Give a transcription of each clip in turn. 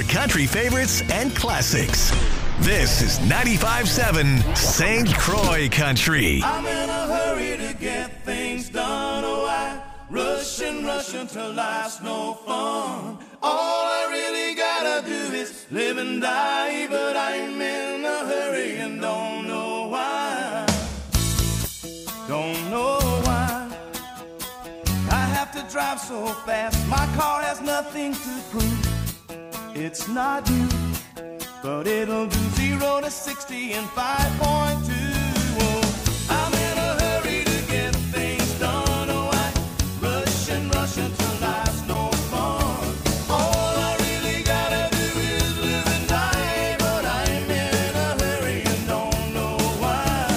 country favorites and classics. This is 95.7 St. Croix Country. I'm in a hurry to get things done. Oh, I rush until life's no fun. All I really gotta do is live and die, but I'm in a hurry and don't know why. Don't know why I have to drive so fast. My car has nothing to prove. It's not you, but it'll do 0 to 60 in 5.2. Oh, I'm in a hurry to get things done. Oh, I rush until life's no fun. All I really gotta do is live and die, but I'm in a hurry and don't know why.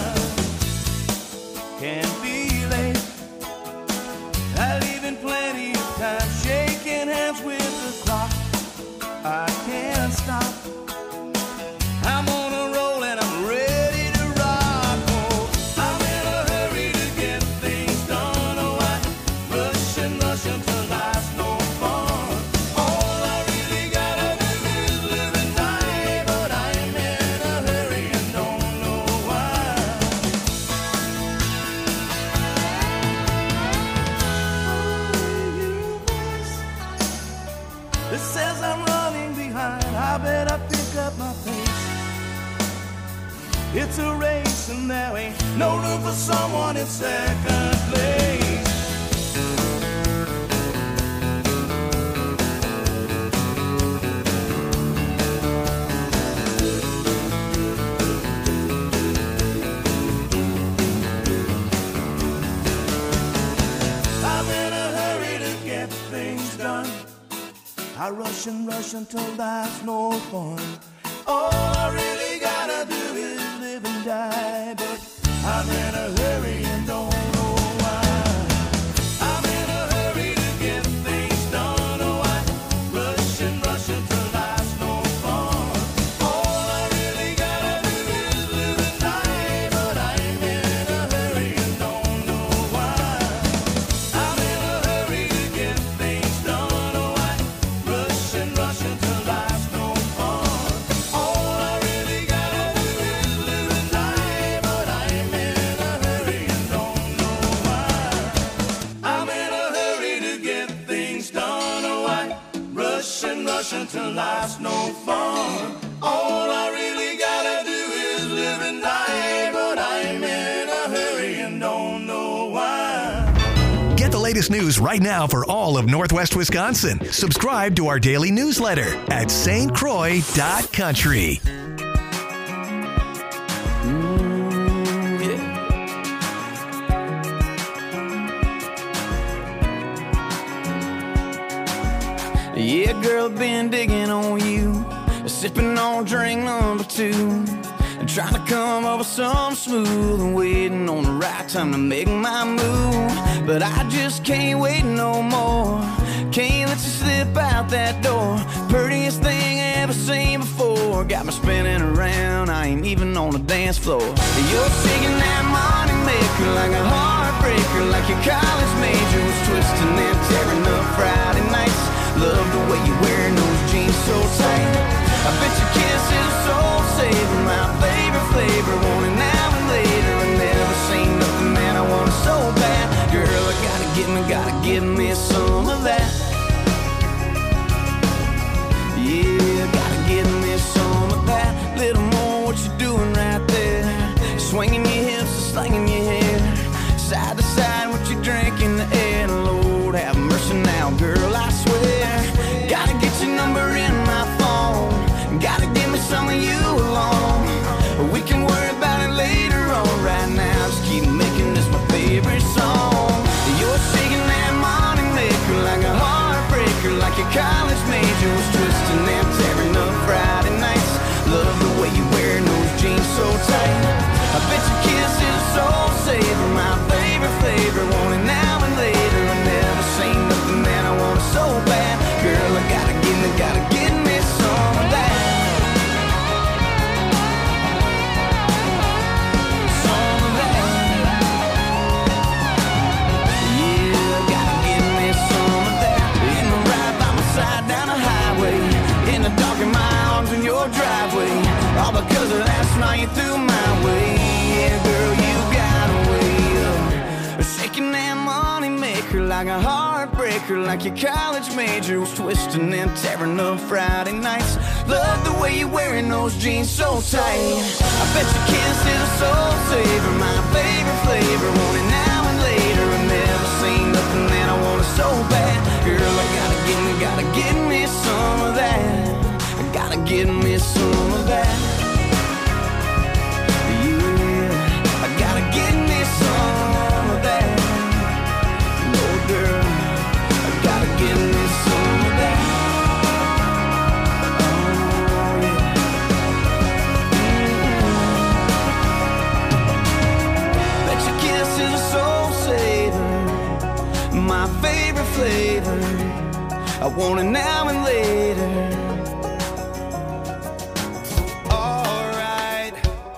Can't be late. I leave in plenty of time, shaking hands with the clock. I can't stop. I'm on a roll and I'm ready to rock. Oh, I'm in a hurry to get things done. Oh, I rush until life's no fun. All I really gotta do is live and die, but I'm in a hurry and don't know why. It says I'm running behind. I better pick up my pace. It's a race and there ain't no room for someone in second place. I'm in a hurry to get things done. I rush until life's no fun. All I really gotta do is live and die, but I'm in a hurry and don't know why. I'm in a hurry to get things done. Oh, I rush until life's no fun. All I really gotta do is live and die, but I'm in a hurry and don't know why. I'm in a hurry to get things done. Oh, I rush until life's no fun. All I really gotta do is live and die, but I'm in a hurry and don't know why. I'm in a hurry to get things done. Oh, I rush until life's no fun. All I really gotta do is live and die, but I'm in a hurry and don't know why. Get the latest news right now for all of Northwest Wisconsin. Subscribe to our daily newsletter at stcroix.country. Yeah, girl, been digging on you, sipping on drink number 2, and trying to come up with something smooth and waiting on the right time to make my move. But I just can't wait no more. Can't let you slip out that door. Prettiest thing I ever seen before. Got me spinning around, I ain't even on the dance floor. You're shaking that money maker like a heartbreaker, like your college major was twisting and tearing up Friday nights. Love the way you're wearing those jeans so tight. I bet your kiss is a soul saver, my favorite flavor. Want it now and later. I never seen nothing, man, I want it so bad. Girl, I gotta give me some of that. Yeah, gotta give me some of that. Little more what you doing right there. Swinging your hips and slinging your hair. Side to side, what you drink in the air. Lord have mercy now, girl, I swear. Gotta get your number in the dark in my arms in your driveway, all because of last night you threw my way. Yeah, girl, you got a way of shaking that money maker like a heartbreaker, like your college major was twisting and tearing up Friday nights. Love the way you're wearing those jeans so tight. I bet your kiss is a soul saver, my favorite flavor. Want it now and later, I've never seen nothing that I want it so bad. Girl, I gotta get me some of that. I gotta get me some of that. Yeah, I gotta get me some of that. No, girl, I gotta get me some of that. Oh, yeah. Bet your kiss is a soul saver, my favorite flavor. I want it now and later. Alright,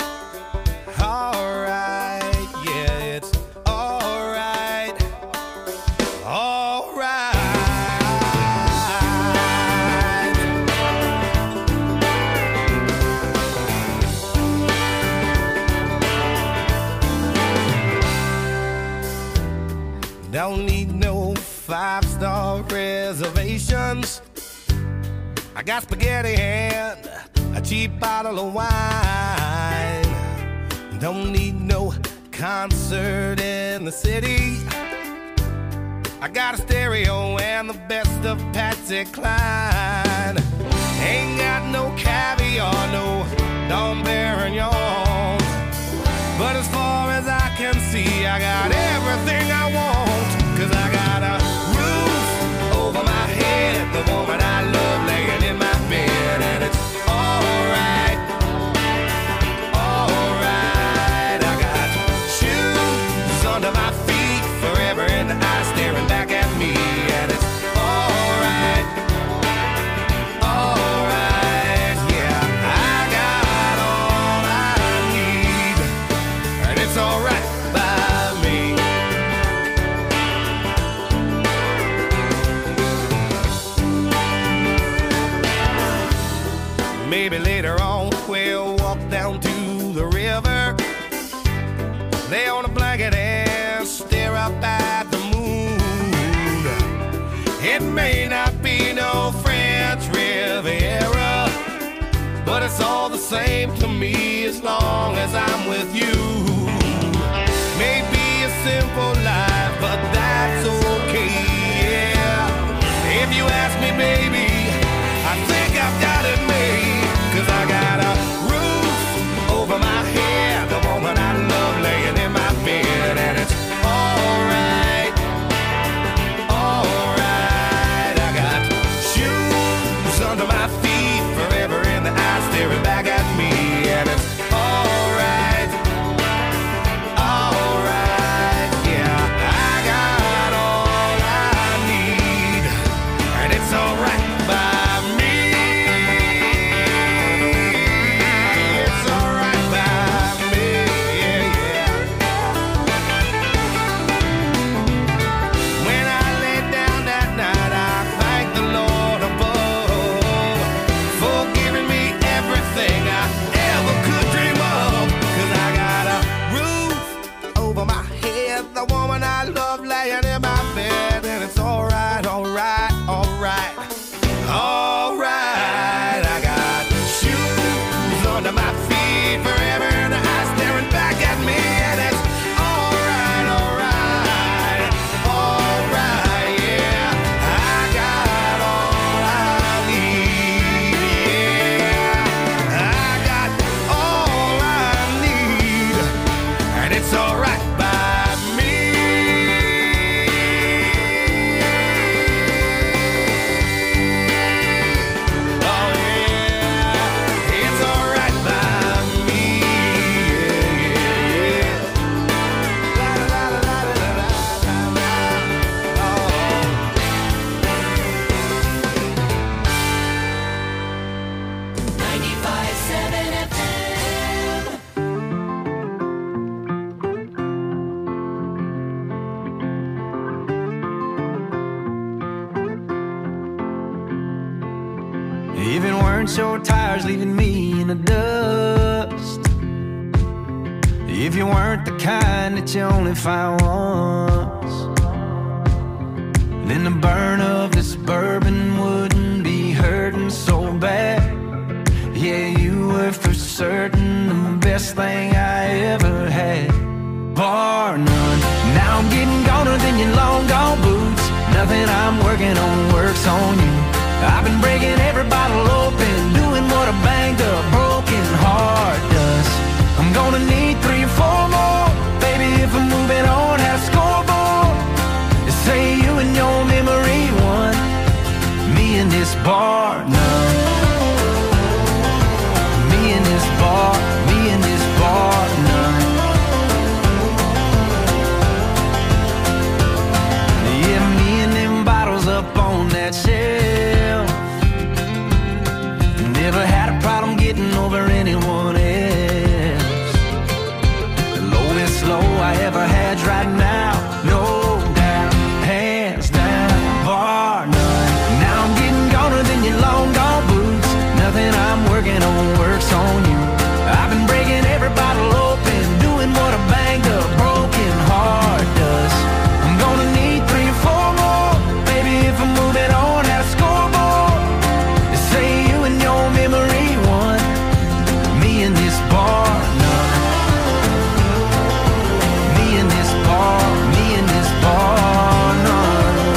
alright, yeah, it's alright, alright. Don't need no five-star reservations. I got spaghetti and a cheap bottle of wine. Don't need no concert in the city. I got a stereo and the best of Patsy Cline. Ain't got no caviar, no Dom Perignon. But as far as I can see, I got everything I want. 'Cause I got a roof over my head, the woman I love laying in my bed, and it's alright, alright. I got shoes under my feet, forever in the eye staring back at me, and it's alright, alright. Yeah, I got all I need, and it's alright by me. Maybe later on we'll walk down to the river, lay on a blanket and stare up at the moon. It may not be no French Riviera, but it's all the same to me as long as I'm with you. Maybe a simple life, but that's okay, yeah. If you ask me, baby, I think I've got it made. 'Cause I got a roof over my head, the woman I love laying in my bed, and it's alright, alright. I got shoes under my feet, forever in the eye staring back at me, and it's alright, alright. Yeah, I got all I need, and it's alright by me. it weren't your tires leaving me in the dust, if you weren't the kind that you only find once, then the burn of this bourbon wouldn't be hurting so bad. Yeah, you were for certain the best thing I ever had, bar none. Now I'm getting goner than your long gone boots. Nothing I'm working on works on you. I've been breaking every bottle open, doing what a banged up broken heart does. I'm gonna need 3 or 4 more, baby, if I'm moving on at a scoreboard. Say you and your memory won, me in this bar none. Me in this bar none. Yeah, me and them bottles up on that shelf. Never had a problem getting over anyone else. The lowest low I ever had's right now, no doubt, hands down, bar none. Now I'm getting goner than your long gone boots. Nothing I'm working on works on you. I've been breaking every bottle open, doing what a banged up broken heart does. I'm gonna need 3 or 4 more, baby, if I'm moving on at a scoreboard. They say you and your memory won, me in this bar none. Me in this bar none.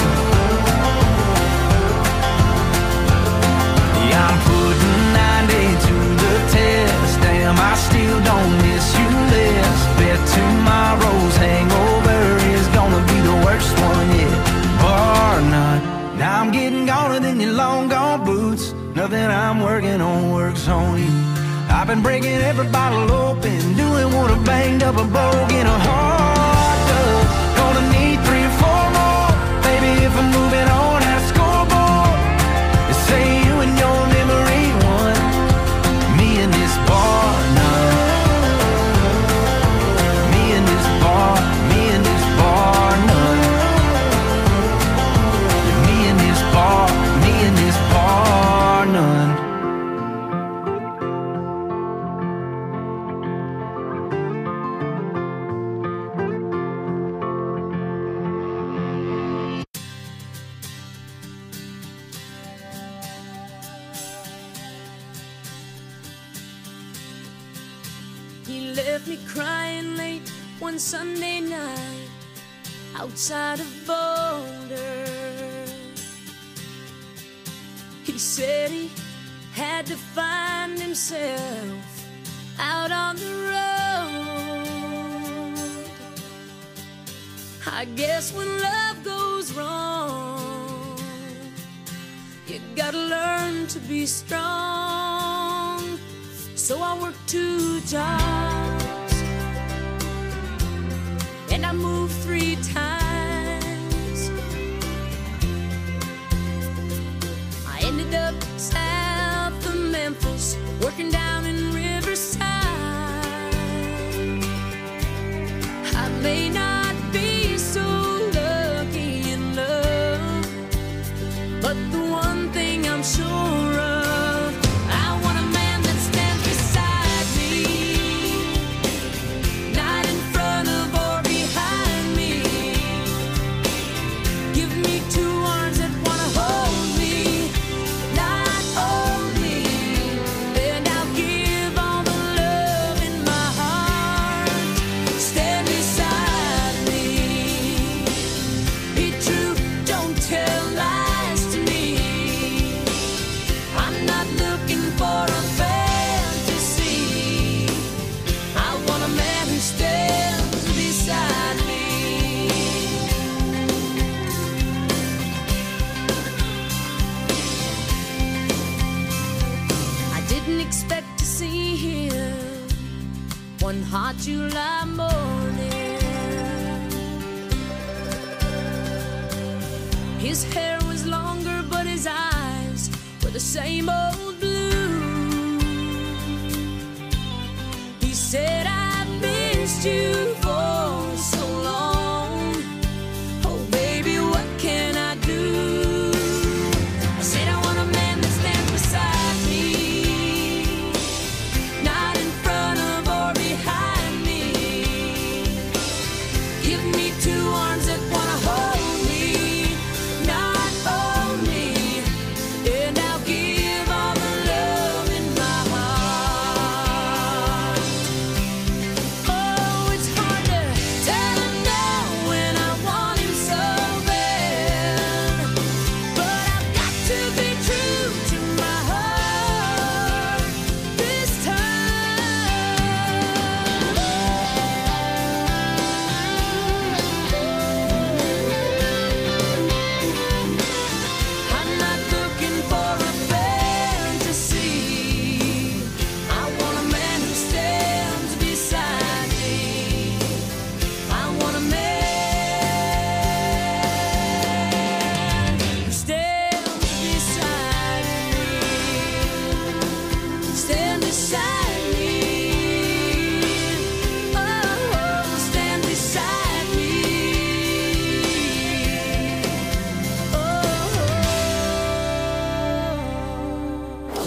Yeah, I'm putting 90 to the test. Damn, I still don't miss you less. Bet tomorrow's hangover is gonna be the worst one yet, bar none. Now I'm getting goner than your long gone boots. Nothing I'm working on works on you. I've been breaking every bottle open, doing what a banged up a broken heart does. Gonna need 3 or 4 more, baby, if I'm moving on at a scoreboard. They say you and your memory won, me in this bar none. Me in this bar none. Me in this bar none. He left me crying late one Sunday night outside of Boulder. He said he had to find himself out on the road. I guess when love goes wrong, you gotta learn to be strong. So I worked 2 jobs and I moved 3 times. I ended up south of Memphis, working down in Riverside. I may not be so lucky in love, but the one thing I'm sure of, I want a man that stands beside me, not in front of or behind me. Give me 2 arms that wanna hold me, not only, and I'll give all the love in my heart. Stand beside me. Be true, don't tell lies to me. I'm not looking for a fantasy. I want a man who stands beside me. I didn't expect to see him one hot July morning. His hair was longer, but his eyes were the same old blue. He said, I've missed you for so long. Oh, baby, what can I do? I said, I want a man that stands beside me.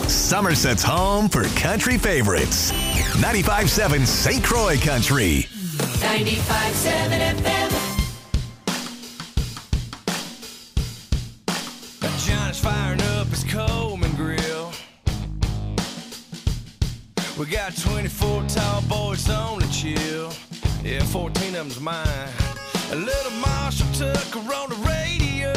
Somerset's home for country favorites. 95.7 St. Croix Country. 95.7 FM. John's firing up his Coleman grill. We got 24 tall boys on the chill. Yeah, 14 of them's mine. A little Marshall Tucker on the radio.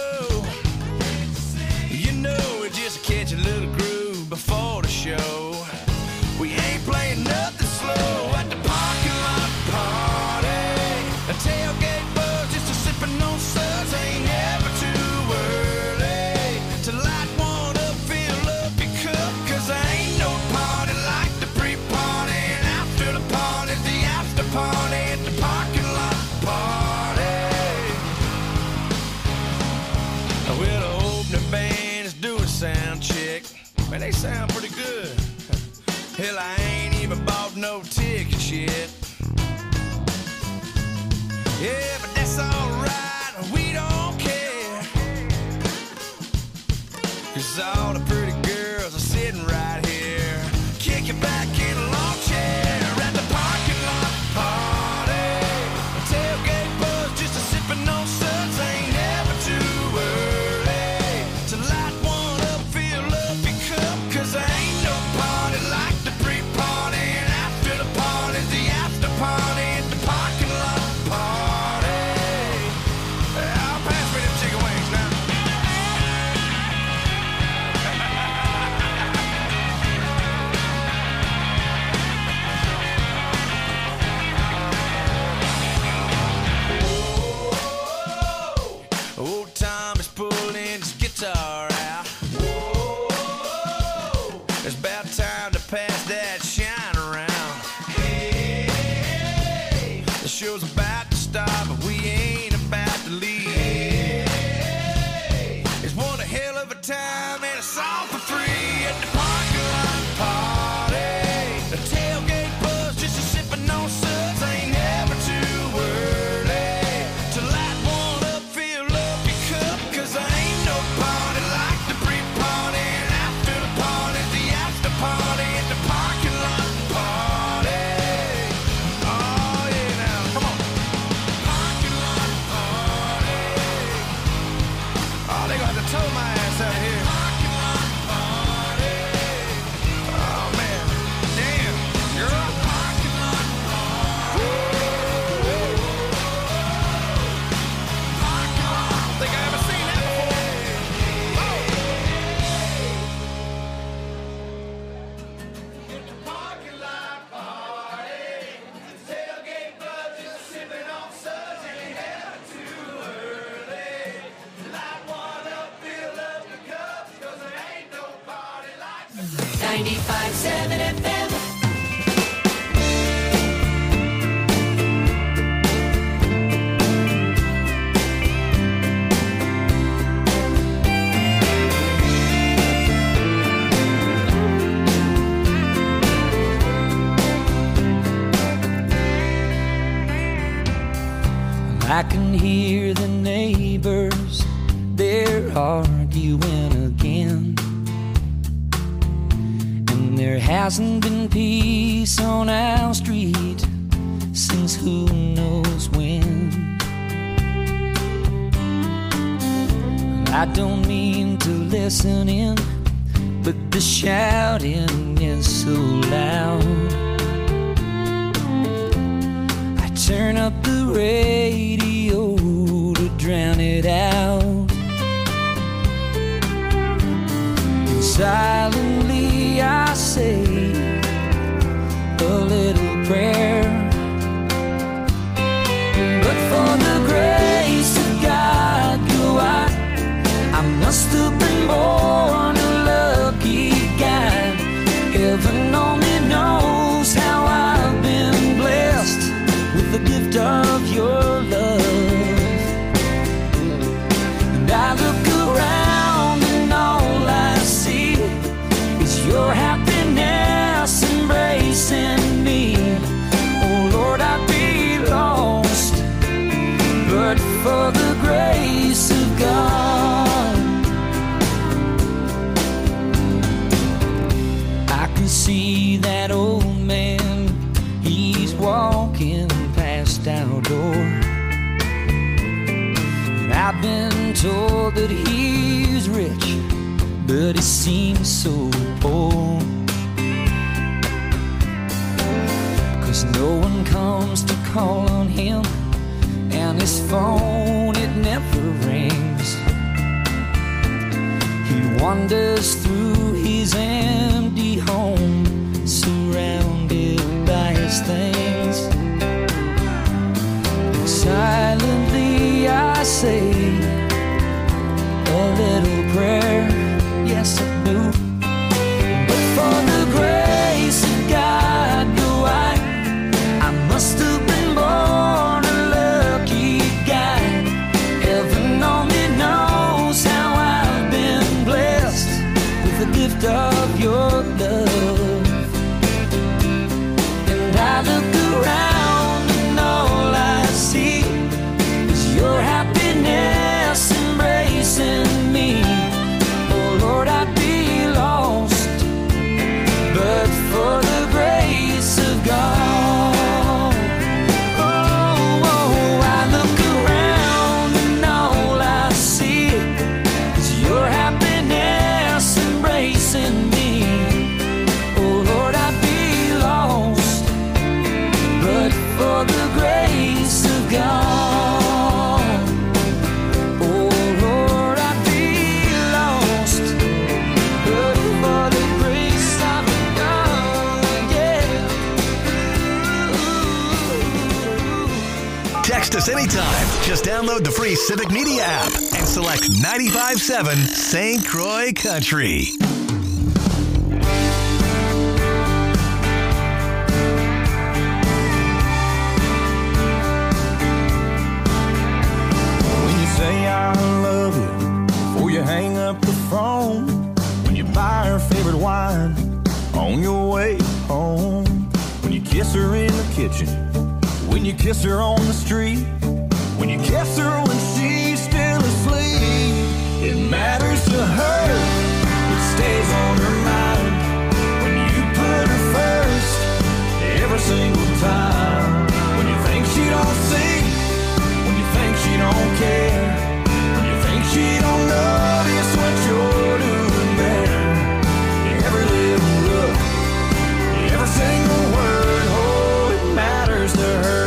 You know, we just catch a little groove before the show. We ain't playing nothing slow at the parking lot party. A tailgate buzz, just a sipping on suds. Ain't never too early to light one up, fill up your cup. Cause there ain't no party like the pre-party. And after the party's the after party at the parking lot party. Well, the opening band is doing sound check. Man, they sound pretty good. Hell, I ain't even bought no tickets yet. Yeah, but that's alright, we don't care. Cause all the pretty girls are sitting right here, kicking back in a lawn chair at the parking lot party. A tailgate buzz, just a sipping on suds. Ain't never too early to light one up, fill up your cup. Cause there ain't no party like the pre-party. And after the party's the after party at the parking lot party. I'll pass me them chicken wings now. Old Tom is pulling his guitar out. It's about time to pass that shine around. The show's about to start, but we ain't about to leave. It's one hell of a time and it's all for free at the parking lot party. The tailgate buzz, just a sipping on suds. Ain't never too early to light one up, fill up your cup. Cause there ain't no party like the pre-party. And after the party's the after party at the parking lot party. Oh yeah, now come on. Parking lot party. Oh, they gonna have to tow my ass out here. Parking lot party. Oh man, damn, you're up. Parking lot party. Parking lot. I don't think I ever seen that before. It's the parking lot party. Tailgate buzz, just sipping on suds. Ain't never too early. Light one up, fill up the cups. Cause there ain't no party like 95.7 FM. I can hear the neighbors, they're arguing again. And there hasn't been peace on our street since who knows when. I don't mean to listen in, but the shouting is so loud. I turn up the radio to drown it out. And silently I say a little prayer. But for the grace of God, I must have been born a lucky guy. Heaven only knows how I've been blessed with the gift of your love. And I look around and all I see is your happiness embracing me. Oh Lord, I'd be lost but for the grace of God. can see that old man, he's walking past our door. And I've been told that he's rich, but he seems so poor. 'Cause no one comes to call on him, and his phone, it never rings. He wanders through his empty home, surrounded by his things. And silently I say a little prayer, yes I do. But for the grace of God, no, I must have been born a lucky guy. Heaven only knows how I've been blessed with the gift of your love. And I look around and all I see is your happiness embracing me. Oh Lord, I'd be lost but for the grace of God. Oh, I look around and all I see is your happiness embracing me. Oh Lord, I'd be lost but for the grace of God. Oh Lord, I'd be lost but for the grace of God. Yeah. Text us anytime. Just download the free Civic Media app and select 95.7 St. Croix Country. When you say I love you before you hang up the phone, when you buy her favorite wine on your way home, when you kiss her in the kitchen, when you kiss her on the street, when you kiss her when she's still asleep, it matters to her, it stays on her mind. When you put her first every single time, when you think she don't see, when you think she don't care, when you think she don't notice what you're doing there, every little look, every single word, oh, it matters to her.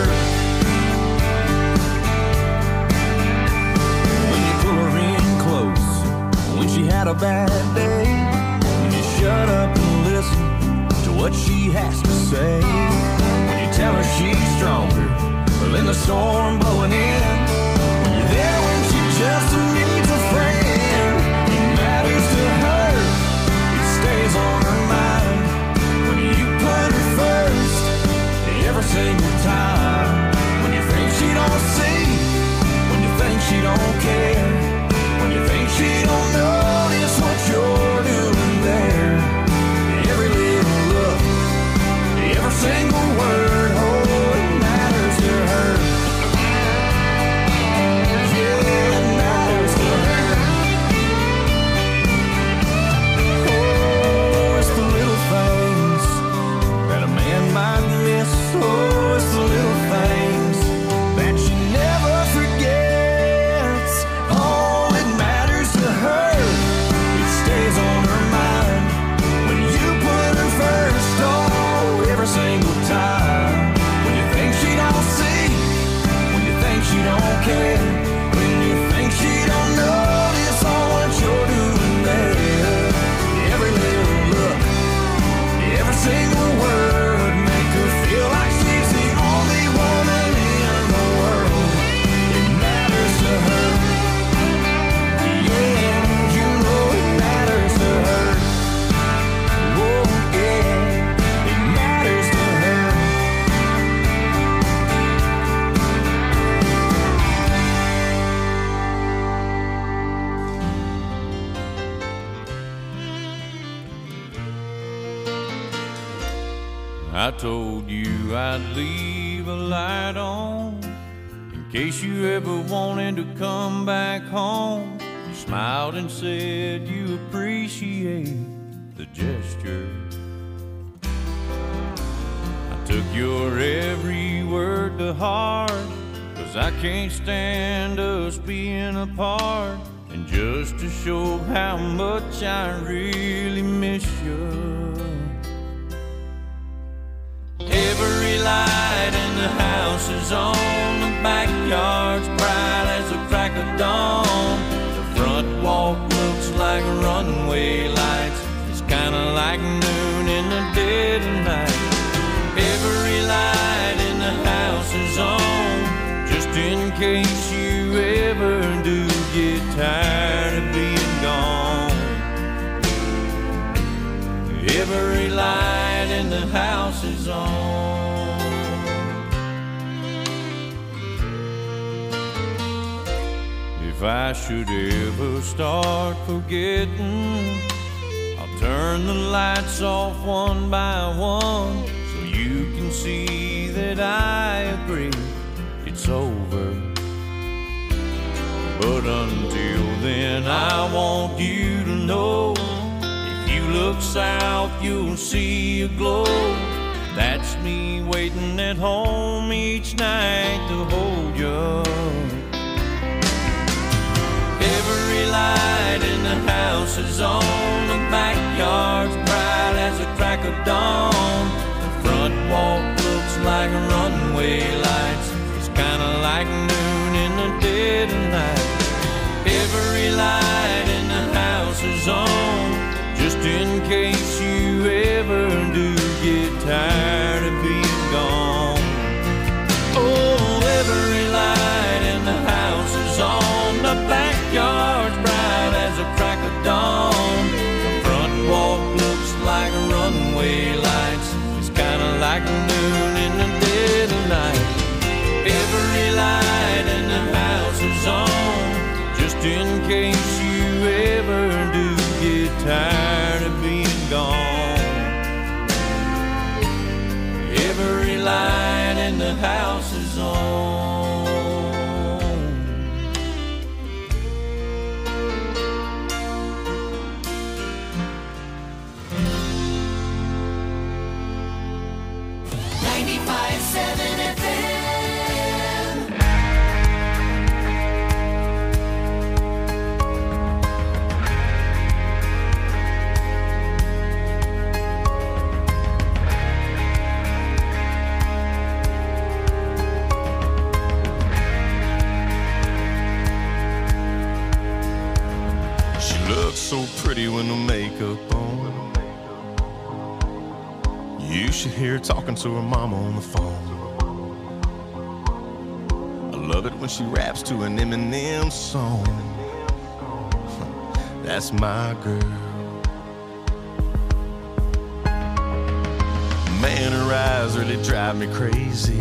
When you pull her in close, when she had a bad day, when you shut up and listen to what she has to say, when you tell her she's stronger than the storm blowing in, when you're there when she just needs a friend, it matters to her, it stays on her mind. When you put her first every single time, when you think she don't see, when you think she don't care, when you think she don't notice what you're doing there, every little look, every single word, oh, it matters to her. Yeah, it matters to her. Oh, it's the little things that a man might miss. Oh, it's the little things that she never forgets. Oh, it matters to her, it stays on her mind. When you put her first, oh, every single time. When you think she don't see, when you think she don't care, when you think she don't notice all what you're doing there, every little look, every single word, make her feel like she's the only woman in the world. It matters to her. Yeah, you know it matters to her. Oh, yeah, it matters to her. I told you I'd leave a light on in case you ever wanted to come back home. You smiled and said you appreciate the gesture. heart, 'cause I can't stand us being apart. And just to show how much I really miss you, every light in the house is on, the backyard's bright as a crack of dawn. The front walk looks like runway lights, it's kinda like noon in the dead of night. Every light in the house is on, just in case you ever do get tired of being gone. Every light in the house is on. If I should ever start forgetting, I'll turn the lights off one by one, so you can see that I agree it's over. But until then, I want you to know, if you look south, you'll see a glow. That's me waiting at home each night to hold you. Every light in the house is on, the backyard's bright as a crack of dawn. The front walk looks like runway lights, it's kinda like noon in the dead of night. Every light in the house is on, just in case you ever do get tired of being gone. Oh, every light in the house is on, the backyard's bright as a crack of dawn. The front walk looks like runway lights, it's kinda like noon in the dead of night. Every light in the house is on, just in case you ever do get tired of being gone. Every light in the house is on. So pretty when the makeup on. You should hear her talking to her mama on the phone. I love it when she raps to an Eminem song. That's my girl. Man, her eyes really drive me crazy.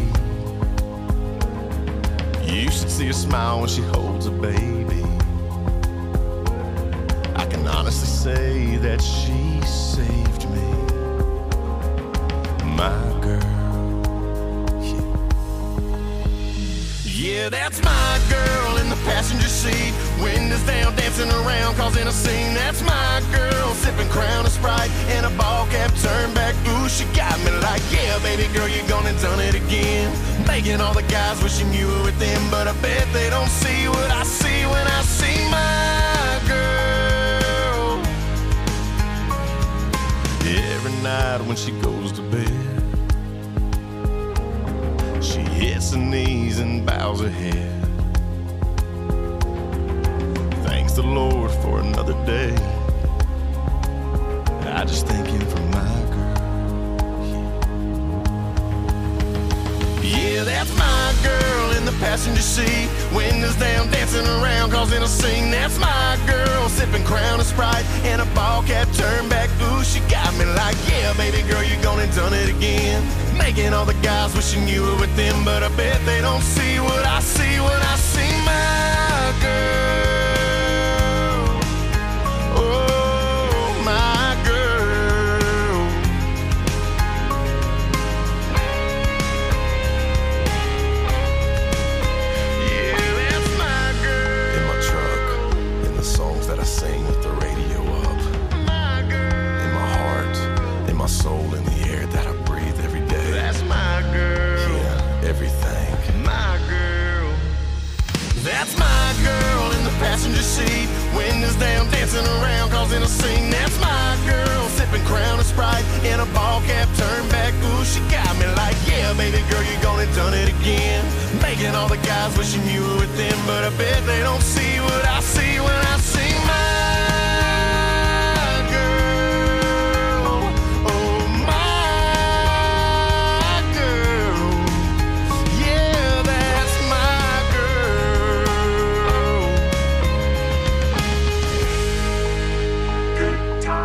You should see her smile when she holds a baby. I can honestly say that she saved me. My girl. Yeah, that's my girl in the passenger seat. Windows down, dancing around, causing a scene. That's my girl, sipping Crown and Sprite and a ball cap turned back. Ooh, she got me like, yeah, baby girl, you gone and done it again. Making all the guys wishing you were with them, but I bet they don't see what I see when I see my girl. Every night when she goes to bed, she hits her knees and bows her head. Thanks the Lord for another day. I just thank him for my girl. Yeah, that's my girl in the passenger seat. Windows down, dancing around, causing a scene. That's my girl, sipping Crown and Sprite and a ball cap turned back. Ooh, she got me like, yeah, baby girl, you gone and done it again. Making all the guys wishing you were with them, but I bet they don't see what I see when I see my girl. Oh, my girl. Yeah, that's my girl. In my truck, in the songs that I sing with the radio up. My girl. In my heart, in my soul, in the air that I breathe every day. That's my girl. Yeah, everything. dancing around causing a scene. That's my girl, sipping Crown and Sprite in a ball cap, turn back. Ooh, she got me like, yeah, baby girl, you gone and done it again. Making all the guys wishing you were with them, but I bet they don't see what I see when I see my girl. Oh, my girl. Yeah, that's my girl. Good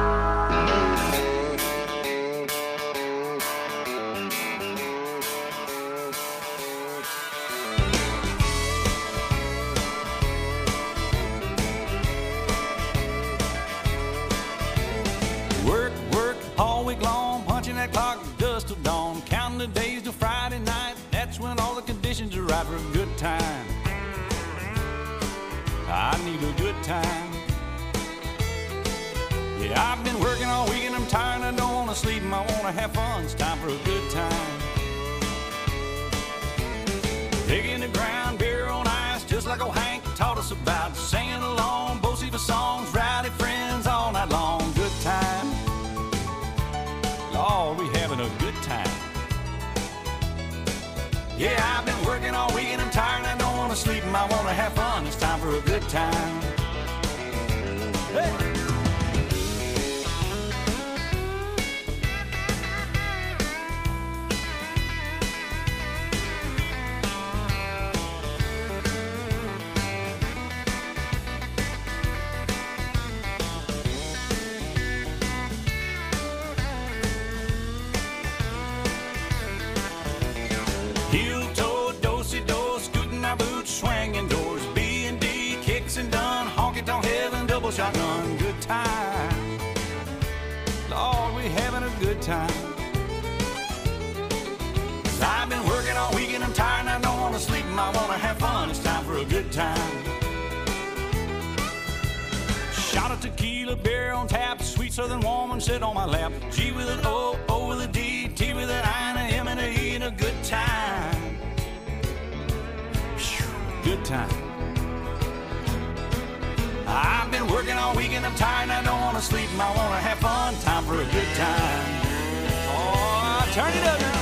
Work, work all week long, punching that clock dust till dawn, counting the days till Friday night. That's when all the conditions are right for a good time. I need a good time. Yeah, I've been working all week and I'm tired. I don't want to sleep and I want to have fun. It's time for a good time. Digging the ground, beer on ice, just like old Hank taught us about. Singing along, both for songs, rowdy friends all night long. Good time. Lord, we having a good time. Yeah, I've been working all week and I'm tired and I don't want to sleep and I want to have fun. It's time for a good time. Hey! Heel-toe, do-si-do, scooting my boots, swinging doors, B&D, kicks and done, honky-tonk heaven, double shotgun, good time. Lord, we having a good time. 'Cause I've been working all week and I'm tired and I don't want to sleep and I want to have fun. It's time for a good time. Shot of tequila, beer on tap, sweet southern woman sit on my lap. G with an O, O with a D, T with an I and a M and a E, and a good time. Phew, good time. I've been working all week and I'm tired and I don't want to sleep and I want to have fun. Time for a good time. Oh, turn it up now.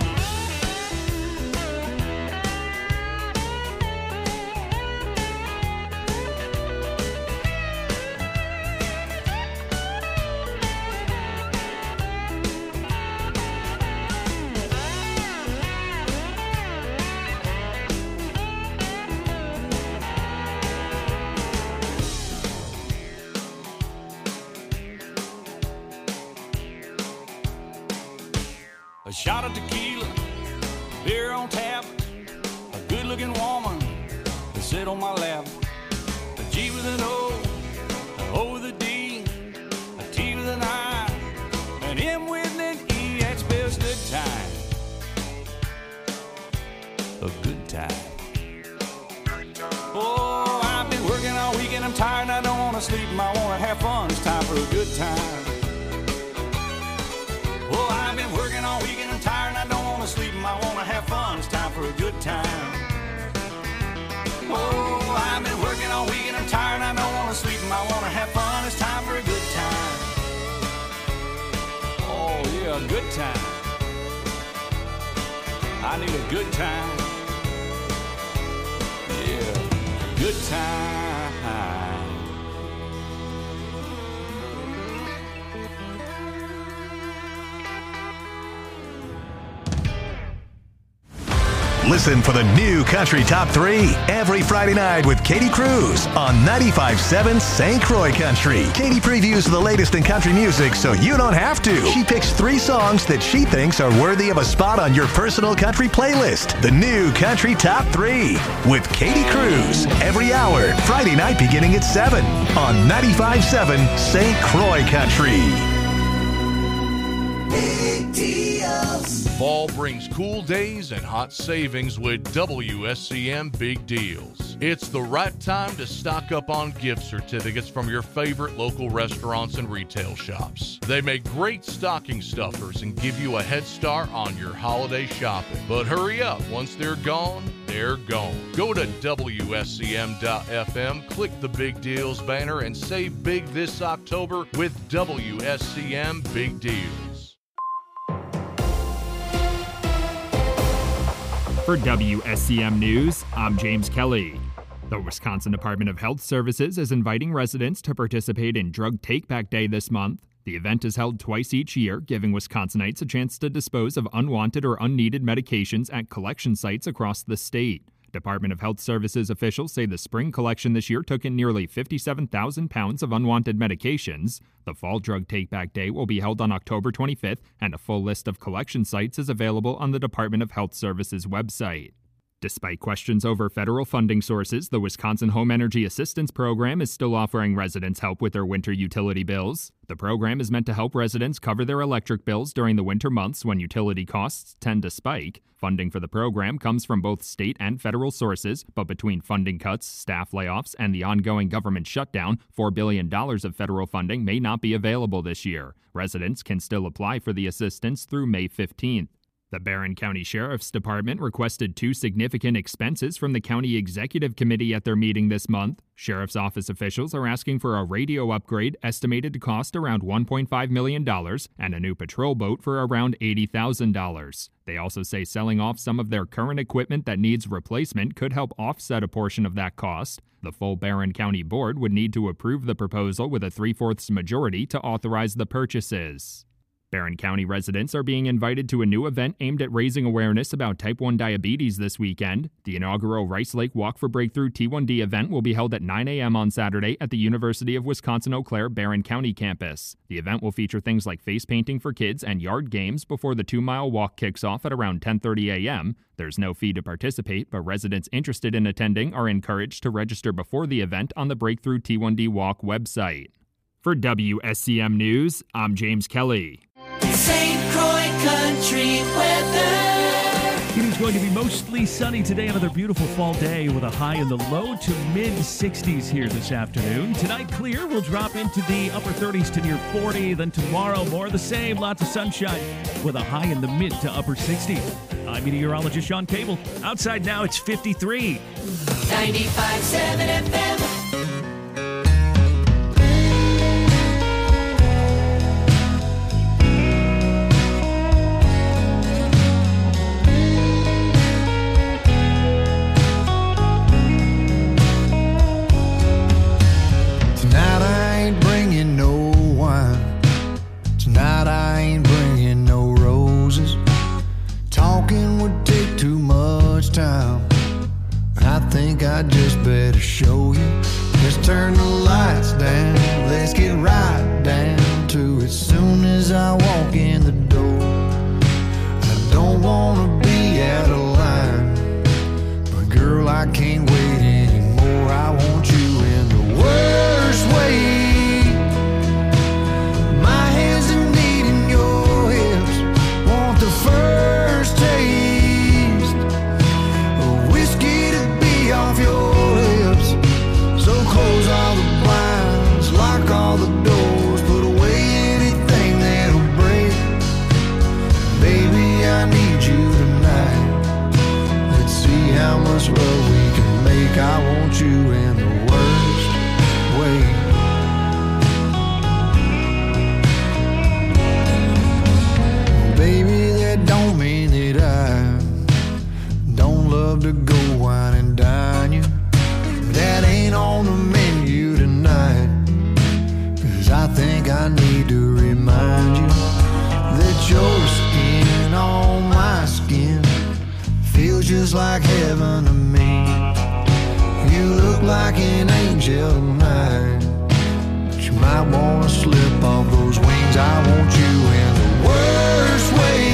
A shot of tequila, beer on tap, a good-looking woman to sit on my lap. A G with an O, a O with a D, a T with an I, an M with an E. That spells good time. A good time. Oh, I've been working all week and I'm tired and I don't want to sleep and I want to have fun. It's time for a good time. Oh, I've been working all week and I'm tired and I don't want to sleep and I want to have fun. It's time for a good time. Oh, I've been working all week and I'm tired and I don't want to sleep and I want to have fun. It's time for a good time. Oh, yeah, a good time. I need a good time. Yeah, good time. Listen for the new Country Top 3 every Friday night with Katie Cruz on 95.7 St. Croix Country. Katie previews the latest in country music so you don't have to. She picks 3 songs that she thinks are worthy of a spot on your personal country playlist. The new Country Top 3 with Katie Cruz every hour, Friday night beginning at 7 on 95.7 St. Croix Country. Big deals. Fall brings cool days and hot savings with WSCM Big Deals. It's the right time to stock up on gift certificates from your favorite local restaurants and retail shops. They make great stocking stuffers and give you a head start on your holiday shopping. But hurry up, once they're gone, they're gone. Go to WSCM.FM, click the Big Deals banner, and save big this October with WSCM Big Deals. For WSCM News, I'm James Kelly. The Wisconsin Department of Health Services is inviting residents to participate in Drug Take-Back Day this month. The event is held twice each year, giving Wisconsinites a chance to dispose of unwanted or unneeded medications at collection sites across the state. Department of Health Services officials say the spring collection this year took in nearly 57,000 pounds of unwanted medications. The Fall Drug Take-Back Day will be held on October 25th, and a full list of collection sites is available on the Department of Health Services website. Despite questions over federal funding sources, the Wisconsin Home Energy Assistance Program is still offering residents help with their winter utility bills. The program is meant to help residents cover their electric bills during the winter months when utility costs tend to spike. Funding for the program comes from both state and federal sources, but between funding cuts, staff layoffs, and the ongoing government shutdown, $4 billion of federal funding may not be available this year. Residents can still apply for the assistance through May 15th. The Barron County Sheriff's Department requested 2 significant expenses from the County Executive Committee at their meeting this month. Sheriff's Office officials are asking for a radio upgrade estimated to cost around $1.5 million and a new patrol boat for around $80,000. They also say selling off some of their current equipment that needs replacement could help offset a portion of that cost. The full Barron County Board would need to approve the proposal with a 3/4 majority to authorize the purchases. Barron County residents are being invited to a new event aimed at raising awareness about type 1 diabetes this weekend. The inaugural Rice Lake Walk for Breakthrough T1D event will be held at 9 a.m. on Saturday at the University of Wisconsin-Eau Claire Barron County campus. The event will feature things like face painting for kids and yard games before the 2-mile walk kicks off at around 10:30 a.m. There's no fee to participate, but residents interested in attending are encouraged to register before the event on the Breakthrough T1D Walk website. For WSCM News, I'm James Kelly. St. Croix Country weather. It is going to be mostly sunny today. Another beautiful fall day with a high in the low to mid 60s here this afternoon. Tonight, clear. We'll drop into the upper 30s to near 40. Then tomorrow, more of the same. Lots of sunshine with a high in the mid to upper 60s. I'm meteorologist Sean Cable. Outside now, it's 53. 95.7 FM. I just better show you. Just turn the lights down. Let's get right down to it. Soon as I walk in the door, I don't wanna be out of line, but girl, I can't wait anymore. I want you in the worst way. My hands are needing your hips. Want the first taste of whiskey to be off your lips. So close all the blinds, lock all the doors, put away anything that'll break. Baby, I need you tonight. Let's see how much love we can make. I want you in the worst way. Baby, that don't mean that I don't love to go wine and dine you. That ain't on the menu tonight. 'Cause I think I need to remind you that your skin on my skin feels just like heaven to me. You look like an angel tonight, but you might wanna slip off those wings. I want you in the worst way.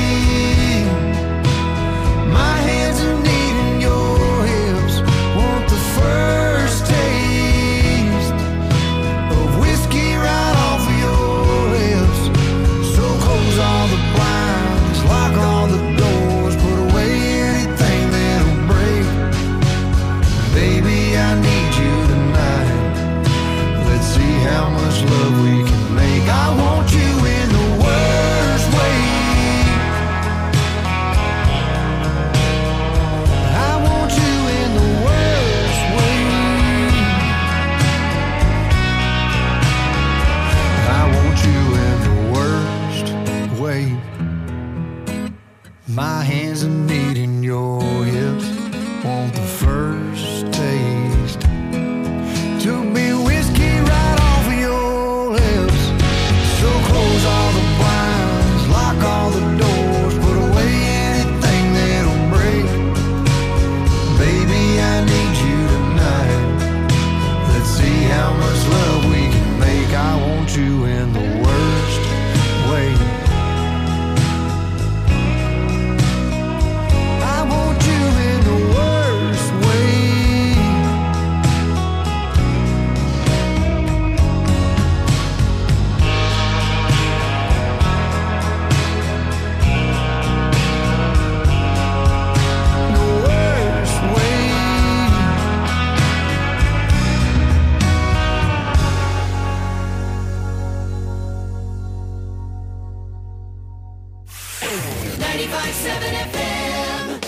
My hands are needing your hips. Want the first taste of whiskey right off of your lips. So close all the blinds, lock all the doors, put away anything that'll break. Baby, I wave. My hands are kneading your hips. Want the first taste to be whiskey right off of your lips. So close all the blinds, lock all the doors, put away anything that'll break. Baby, I need you tonight. Let's see how much love we can make. I want you in the worst way. I want you in the worst way. The worst way. 95.7 FM.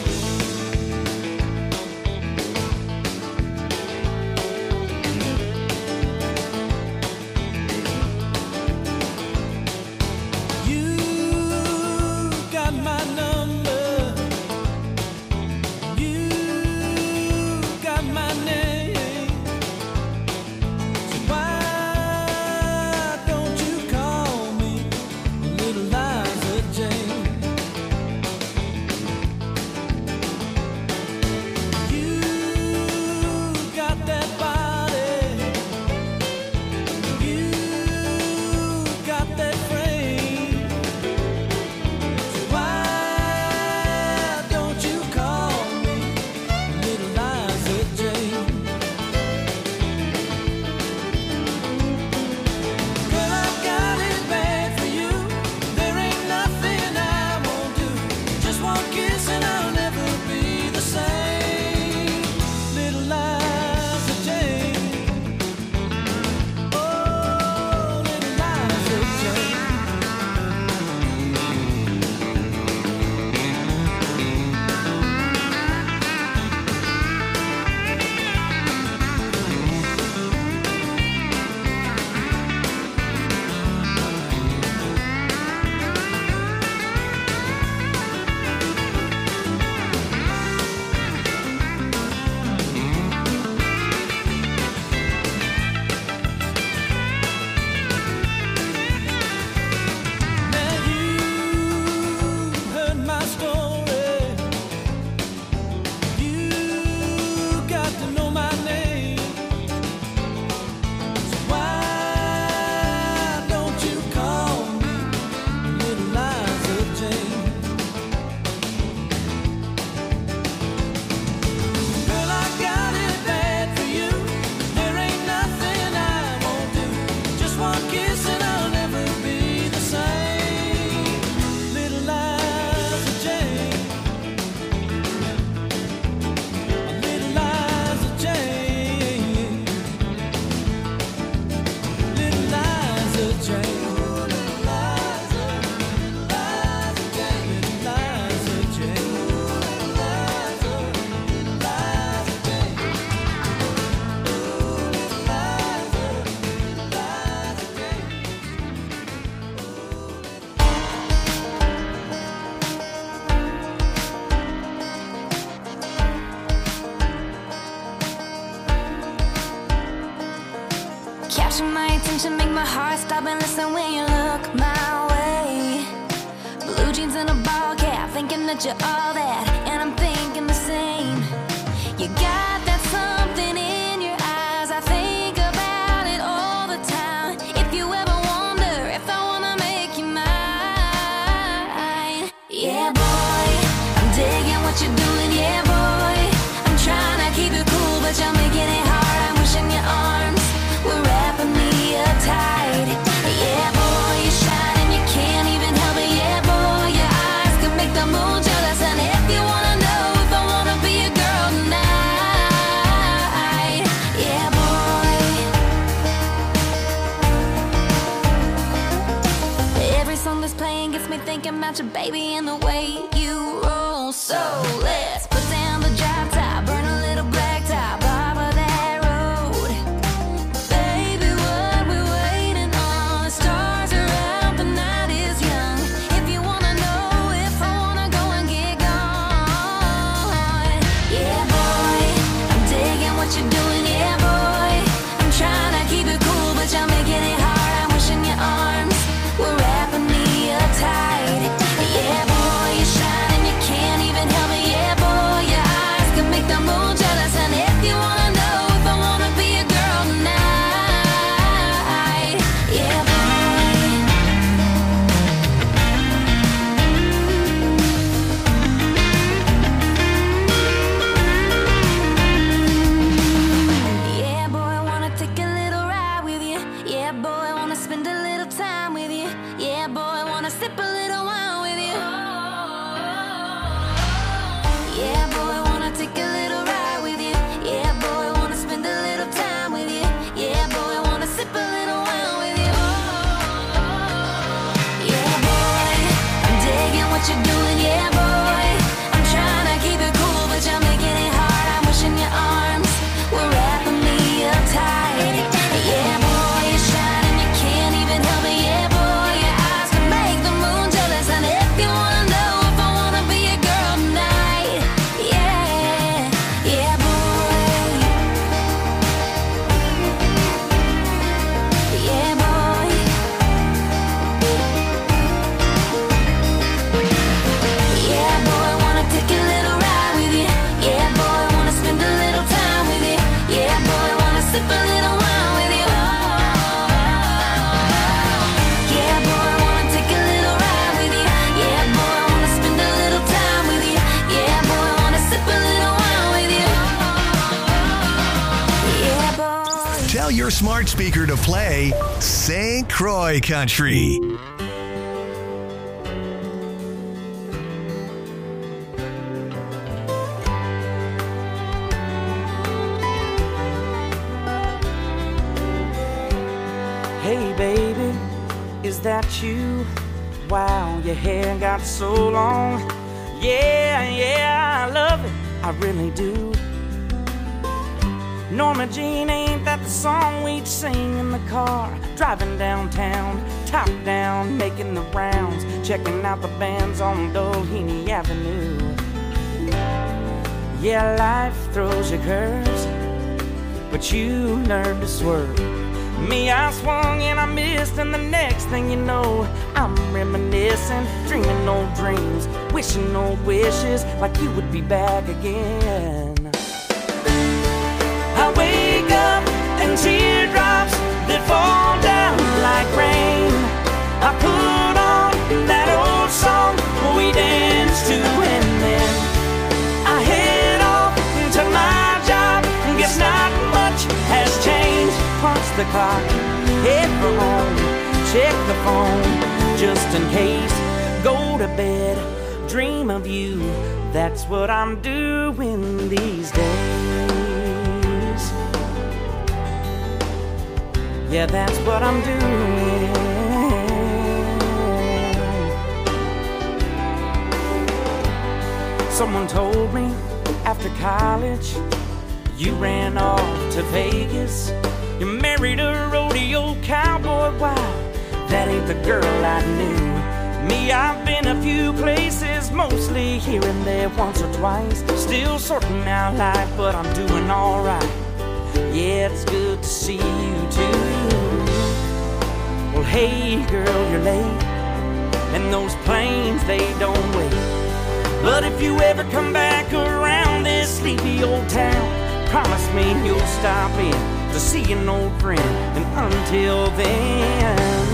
You got my number. You got my name. So why don't you call me Little Liza Jane? You got that body. You got that frame. Why don't you call me Little Liza Jane? Girl, I got it bad for you. There ain't nothing I won't do. Just one kiss and I'll never be the same. Little Liza Jane. Oh, Little Liza Jane. Now you heard my story. You got to know my name. So why don't you call me Little Liza Jane? Girl, I got it bad for you. There ain't nothing I won't do. Just one kiss and I'll never be the same. Little Liza Jane. Little Liza Jane. Little Liza Jane. Little Liza, Liza Jane. Little Liza Jane. Little Liza, Liza Jane. Capture my attention, make my heart stop and listen when you look my way. Blue jeans and a ball cap, thinking that you're all that, and I'm thinking the same. You got that something in your eyes, I think about it all the time. If you ever wonder if I wanna make you mine, yeah boy, I'm digging what you're doing, yeah boy. I'm trying to keep it cool, but you're making it hard. I'm wishing your arms were wrapping me up tight. Yeah boy, you're shining, you can't even help it. Yeah boy, your eyes can make the moon jealous. And if you wanna know if I wanna be a girl tonight, yeah boy. Every song that's playing gets me thinking about your baby and the way you roll. So let's put down the drop top, burn a little black top off of that road. Baby, what we waiting on? The stars are out, the night is young. sip a little wine with you. Yeah, boy, wanna take a little ride with you. Yeah, boy, wanna spend a little time with you. Yeah, boy, wanna sip a little wine with you. Yeah, boy, I'm digging what you're doing. Yeah, boy, I'm trying to keep it cool, but you're making it hard. I'm wishing your arms were wrapping me up tight. Yeah, boy, you're shining, you can't even help it. Yeah, boy, your eyes can make the moon jealous. And if you wanna know if I wanna be a girl tonight, yeah, yeah, boy, yeah, boy, yeah, boy, wanna take a little ride with you. Yeah, boy, wanna spend a little time with you. Yeah, boy, wanna sip a little wine with you. Yeah, boy, wanna take a little ride with you. Yeah, boy, wanna spend a little time with you. Yeah, boy, wanna sip a little wine with you. Yeah, boy. Tell your smart speaker to play St. Croix Country. Hey baby, is that you? Wow, your hair got so long. Yeah, yeah, I love it, I really do. Norma Jean, ain't that the song we'd sing in the car? Driving downtown, top down, making the rounds, checking out the bands on Doheny Avenue. Yeah, life throws you curves, but you learn to swerve. Me, I swung and I missed, and the next thing you know, I'm reminiscing, dreaming old dreams, wishing old wishes, like you would be back again. I wake up and teardrops that fall down like rain. I put on that old song we danced to, and then I head off to my job. Guess not much has changed. Punch the clock, head for home, check the phone just in case. Go to bed, dream of you. That's what I'm doing these days. Yeah, that's what I'm doing. Someone told me after college you ran off to Vegas. You married a rodeo cowboy. Wow, that ain't the girl I knew. Me, I've been a few places, mostly here and there, once or twice. Still sorting out life, but I'm doing alright. Yeah, it's good to see you too. Well, hey girl, you're late, and those planes, they don't wait. But if you ever come back around this sleepy old town, promise me you'll stop in to see an old friend. And until then,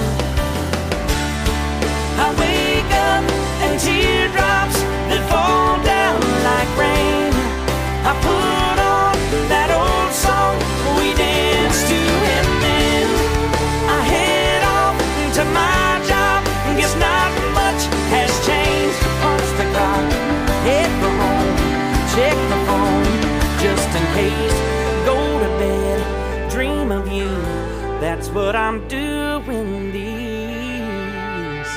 I wake up and teardrops that fall down like rain. I put on that old song we danced to, and then I head off to my job. Guess not much has changed. Punch the clock, head for home, check the phone just in case. Go to bed, dream of you. That's what I'm doing these.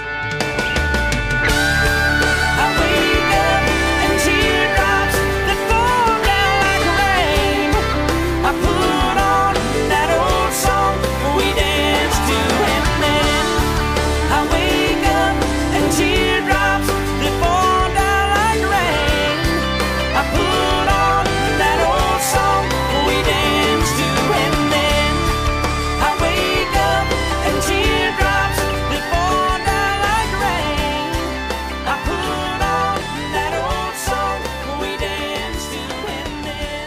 I wake up and teardrops that fall down like rain. I put on that old song we danced to, and then I wake up and teardrops that fall down like rain. I put on that old song we danced to, and then I wake up and teardrops that fall down like rain. I put on that old song we danced to, and then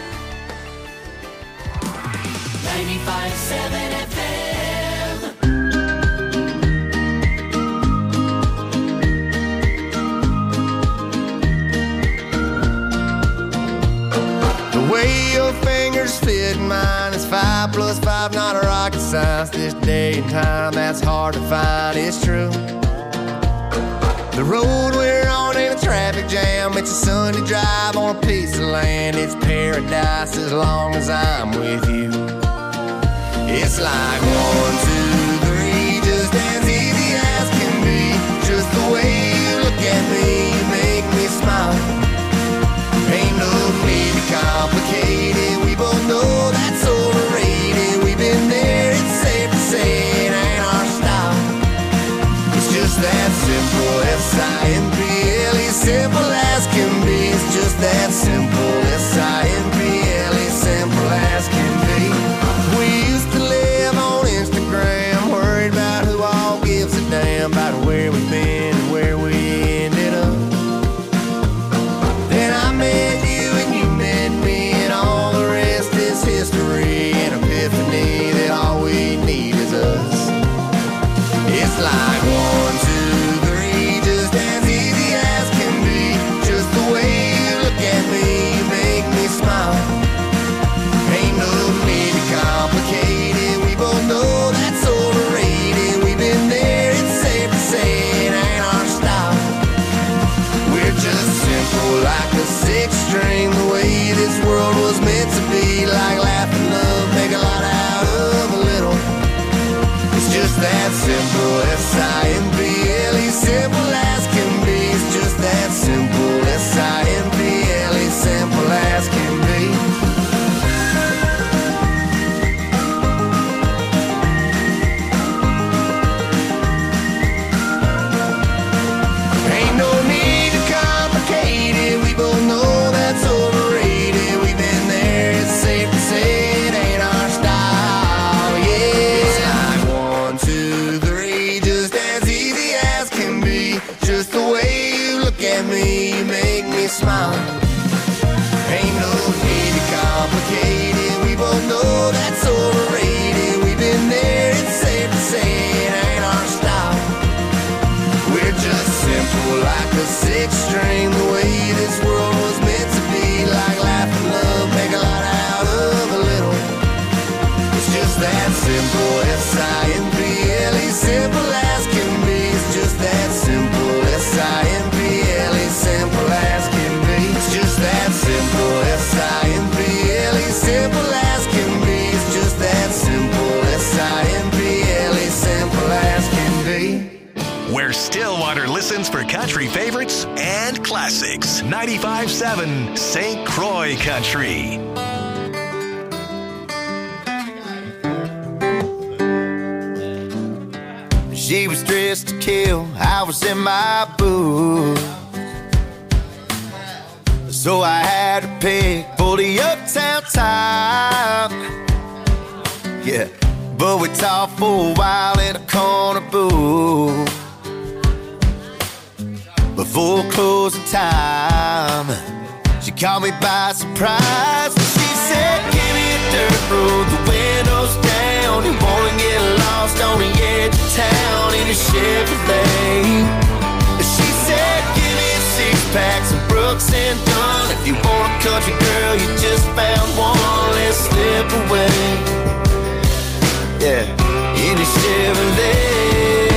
95.7 FM. The way your fingers fit mine is 5 + 5, not a rocket science. This day and time, that's hard to find, it's true. The road we're on ain't a traffic jam. It's a Sunday drive on a piece of land. It's paradise as long as I'm with you. It's like 1, 2, 3, just as easy as can be. Just the way you look at me, you make me smile. Ain't no need to complicate it. We both know that's overrated. We've been there, it's safe to say it ain't our style. It's just that simple, S-I-M-P-L-E, simple as can be. It's just that simple, S-I-M-P-L-E, simple as can be. We used to live on Instagram, worried about who all gives a damn about where we've been and where we ended up. Then I met you and you met me, and all the rest is history. An epiphany that all we need is us. It's like 1, 2, 3, just as easy as can be. Just the way you look at me, you make me smile. Ain't no need to complicate it. We both know that's overrated. We've been there, it's safe to say it ain't our style. We're just simple like a 6-string, the way this world was meant to be. Like laughing love, make a lot out of a little. It's just that simple, S-I-M-P-L-E, simple as can be. It's just that simple, S-I-M-P-L-E, simple as can be. Ain't no need to complicate it. We both know that's overrated. We've been there, it's safe to say it ain't our style. Yeah, it's like 1, 2, 3, just as easy as can be. Just the way you look at me, you make me smile. Ain't no need to complicate it. We both know that's overrated. We've been there, it's safe to say it ain't our style. We're just simple like a 6-string, the way this world was meant to be. Like laughing love, make a lot out of a little. It's just that simple, S-I-M-P-L-E, simple as can be. It's just that simple, S-I-M-P-L-E, simple as can be. It's just that simple, S-I-M-P-L-E, simple as can be. It's just that simple, S-I-M-P-L-E, simple as can be. Where Stillwater listens for country favorites and classics. 95.7 St. Croix Country. She was dressed to kill, I was in my booth. So I had to pick for the uptown top. Yeah, but we talked for a while in a corner booth. Before closing time, she caught me by surprise. She said, give me a dirt road, the windows down. You wanna get lost on the edge of town in a Chevrolet. She said, give me a 6-pack, some Brooks and Dunn. If you want a country girl, you just found one. Let's slip away. Yeah, in a Chevrolet.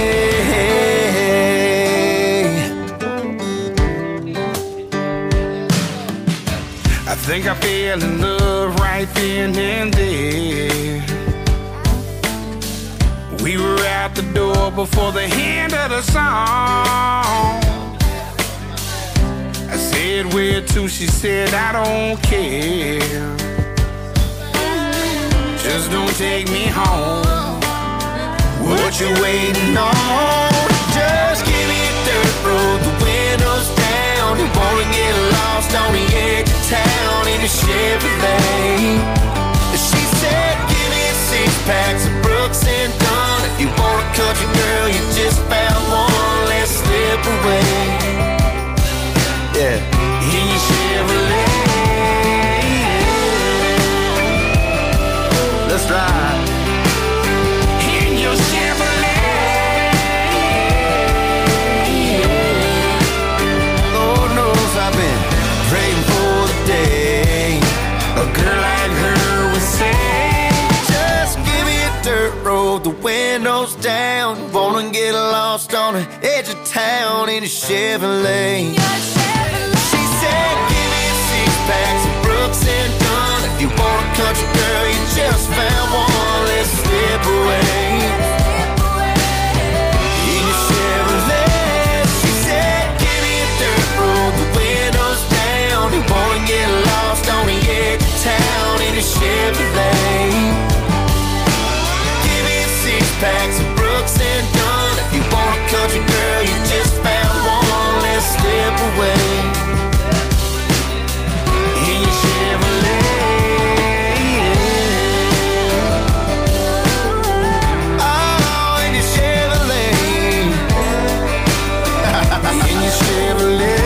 I think I fell in love right then and there. We were out the door before the end of the song. I said, where to? She said, I don't care. Just don't take me home. What you waiting on? Just give me a dirt road, the windows down. You wanna get lost on the edge of town in a Chevrolet. She said, give me a 6-pack, some Brooks and Dunn. If you want a country girl, you just found one. Let's slip away. Yeah, in your Chevrolet. Let's ride. In your Chevrolet. Lord knows I've been praying for the day a girl like her would say, just give me a dirt road, the windows down. Wanna get lost on the edge of town. town in a Chevrolet. She said, give me 6 packs of Brooks and Dunn. If you want a country girl, you just found one. Let's slip away in your Chevrolet. She said, give me a dirt road, the windows down. You wanna get lost on the edge of town in a Chevrolet. Give me 6 packs of Brooks and Dunn. If you want a country girl, you just found one. Let's slip away in your Chevrolet. Oh, in your Chevrolet. In your Chevrolet.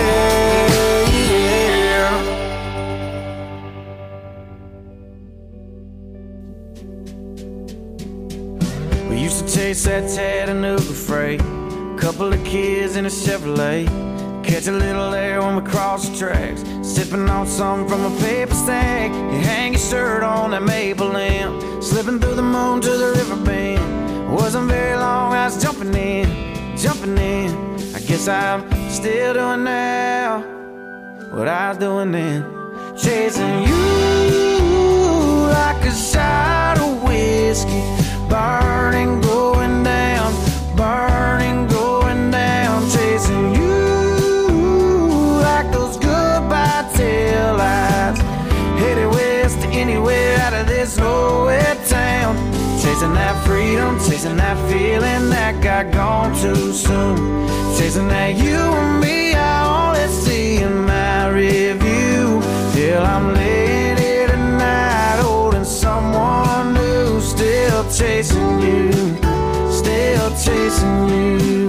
We used to chase that Chattanooga freight, couple of kids in a Chevrolet, catch a little air when we cross the tracks, sipping on something from a paper stack. You hang your shirt on that maple limb, slipping through the moon to the river bend. Wasn't very long, I was jumping in. I guess I'm still doing now what I was doing then, chasing you like a shot of whiskey, burning, going down, burning, going down, chasing you like those goodbye tail lights, headed west to anywhere out of this nowhere town, chasing that freedom, chasing that feeling that got gone too soon, chasing that you and me I only see in my review, till I'm laying here tonight holding someone new, still chasing you, still chasing you.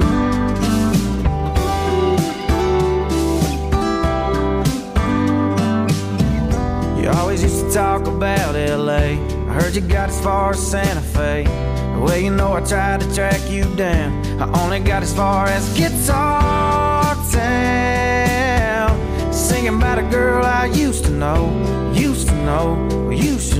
You always used to talk about LA, I heard you got as far as Santa Fe. Well, you know I tried to track you down, I only got as far as Guitar Town, singing about a girl I used to know, used to know, used to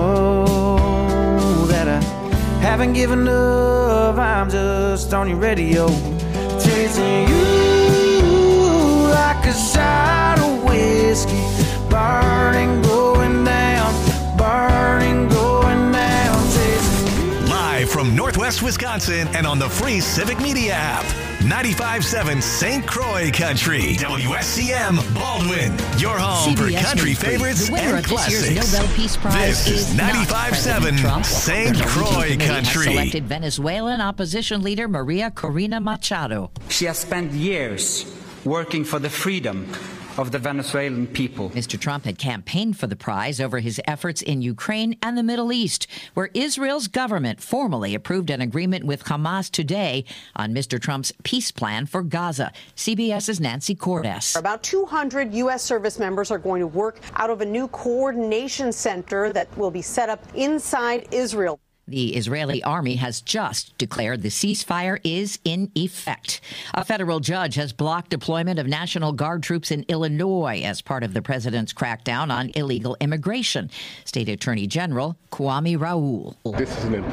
know, that I haven't given up, I'm just on your radio, chasing you like a shot of whiskey, burning, going down, burning, going down, chasing you. Live from Northwest Wisconsin and on the free Civic Media app. 95.7 St. Croix Country. WSCM Baldwin. Your home for CBS country News Brief. favorites The winner and of this year's classics. Nobel Peace Prize This is not President 95.7 Trump. St. The Norwegian Croix committee has Country. selected Venezuelan opposition leader Maria Corina Machado. She has spent years working for the freedom of the Venezuelan people. Mr. Trump had campaigned for the prize over his efforts in Ukraine and the Middle East, where Israel's government formally approved an agreement with Hamas today on Mr. Trump's peace plan for Gaza. CBS's Nancy Cordes. About 200 U.S. service members are going to work out of a new coordination center that will be set up inside Israel. The Israeli army has just declared the ceasefire is in effect. A federal judge has blocked deployment of National Guard troops in Illinois as part of the president's crackdown on illegal immigration. State Attorney General Kwame Raoul. This is an